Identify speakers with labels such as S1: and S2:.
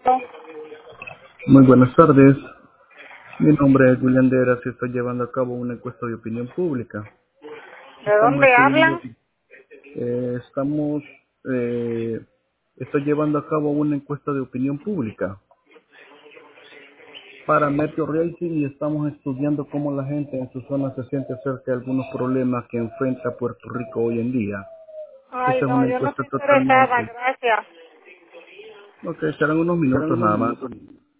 S1: Muy buenas tardes. Mi nombre es William Deras y estoy llevando a cabo una encuesta de opinión pública.
S2: ¿De
S1: Estamos
S2: dónde
S1: estudiando,
S2: hablan?
S1: eh, estamos, eh, estoy llevando a cabo una encuesta de opinión pública para Metro Racing y estamos estudiando cómo la gente en su zona se siente acerca de algunos problemas que enfrenta Puerto Rico hoy en día.
S2: Ay,
S1: Esta es
S2: no,
S1: una
S2: yo no
S1: encuesta
S2: estoy interesada,
S1: totalmente,
S2: gracias.
S1: ok, serán unos minutos nada más.